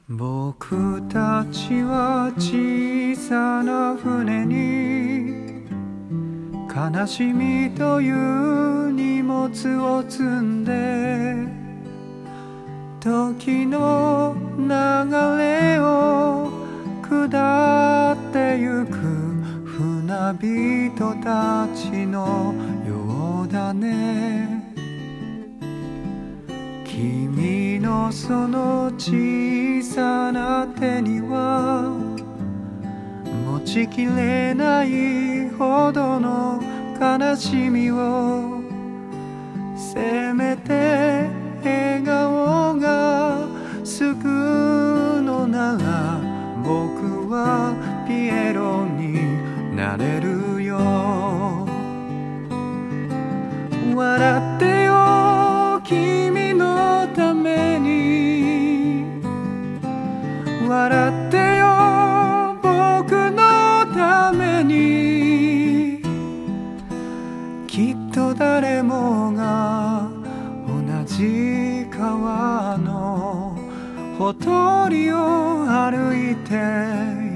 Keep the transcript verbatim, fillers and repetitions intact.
僕たちは小さな船に悲しみという荷物を積んで時の流れを下ってゆく船人たちのようだね。君のその小さな手には持ちきれないほどの悲しみを、せめて笑顔が救うのなら僕はピエロになれるよ。笑ってよ君のために、笑ってよ僕のために。きっと誰もが同じ川のほとりを歩いて